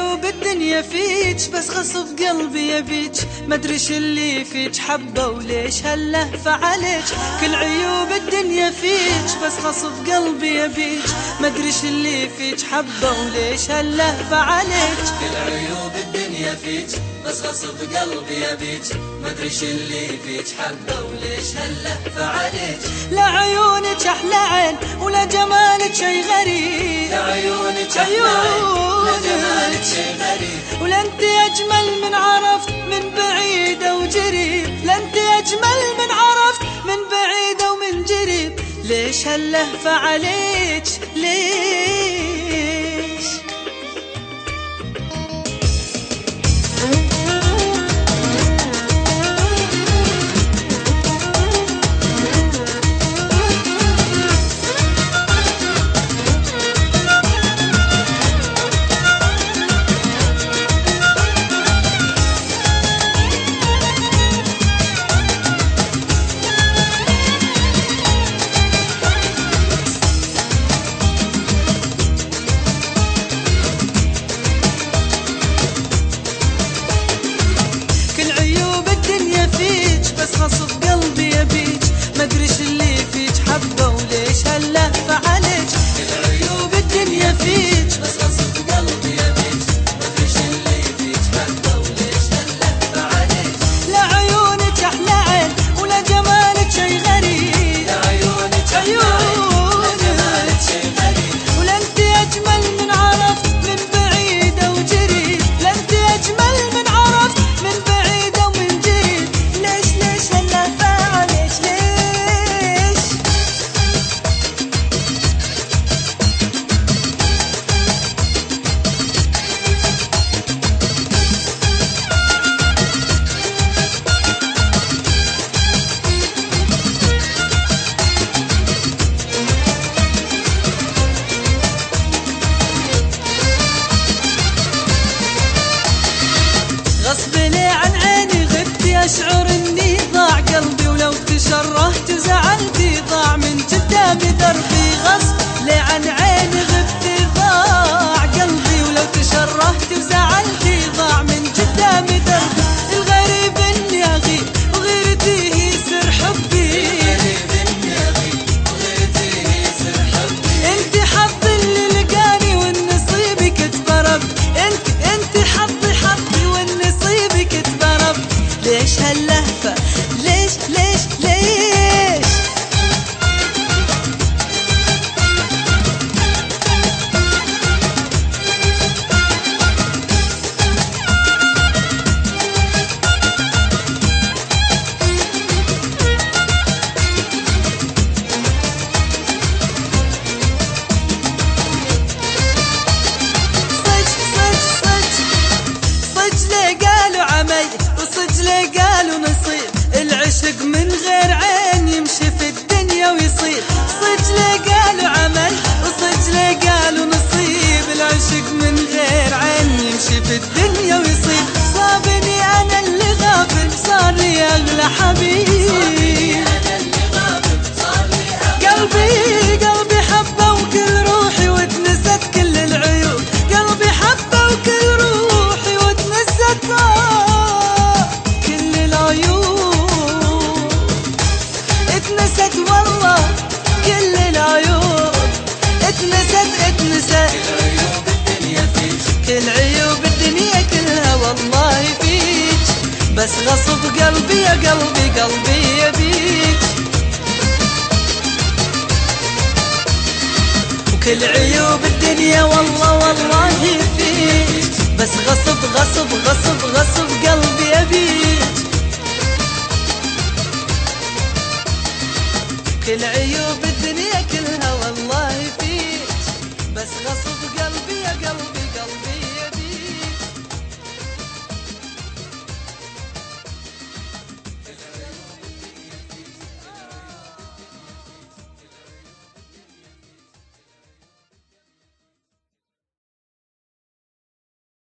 عيوب الدنيا فيك بس غصب قلبي يبيك، مدري شو اللي فيك حبه وليش هاللهفة عليك. كل عيوب الدنيا فيك بس غصب قلبي يبيك، مدري شو اللي فيك حبه وليش هاللهفة عليك. كل عيوب الدنيا فيك بس غصب قلبي يبيك، مدري شو اللي فيك حبه وليش هاللهفة عليك. لا عيونك احلى عين ولا جمالك شي غريب، لا عيونك احلى عين ولا جمالك شي غريب. ولا انت اجمل من عرفت من بعيد وجريب، لا انت اجمل من عرفت من بعيد ومن جريب. ليش هاللهفة عليك ليش؟ بس غصب قلبي يبيك، مدري شو اللي فيك حبه وليش هاللهفة عليك. كل عيوب الدنيا فيك بس غصب قلبي يبيك، مدري شو اللي فيك حبه وليش هاللهفة عليك. لا عيونك احلى عين ولا جمالك شي غريب، لا عيونك احلى عين ولا جمالك شي غريب. ولا انت اجمل من عرفت من بعيد وجريب، لا انت اجمل من عرفت من بعيد ومن جريب. ليش هاللهفة عليك ليش؟ غصب لي عن عيني غبتي أشعر إني ضاع قلبي، ولو تشرهت وزعلتي ضاع من قدامي دربي. غصب لي عن عيني غبتي ضاع قلبي، ولو تشرهت وزعلتي ضاع من قدامي دربي. الغريب إني أغيب وغيرتي هي سر حبي، الغريب إني أغيب وغيرتي هي سر حبي. انت حظ اللي لقاني والنصيب كتب رب، انت حظي والنصيب كتب رب. ليش هاللهفة ليش؟ وصج قالوا نصيب العشق من غير عين يمشي في الدنيا ويصير. صج قالوا عمل وصج قالوا نصيب العشق من غير عين يمشي في الدنيا ويصير. صابني انا اللي غافل صار لي اغلى حبيب، قلبي حبه وكل روحي واتنست كل العيوب. قلبي حبه وكل روحي واتنست كل العيوب. اتنست والله كل العيوب، اتنست كل عيوب الدنيا فيك، كل عيوب الدنيا كلها والله فيك. بس غصب قلبي يا قلبي يبيك. وكل عيوب الدنيا والله فيك، بس غصب قلبي يبيك. كل عيوب الدنيا كلها والله فيك، بس غصب قلبي يا قلبي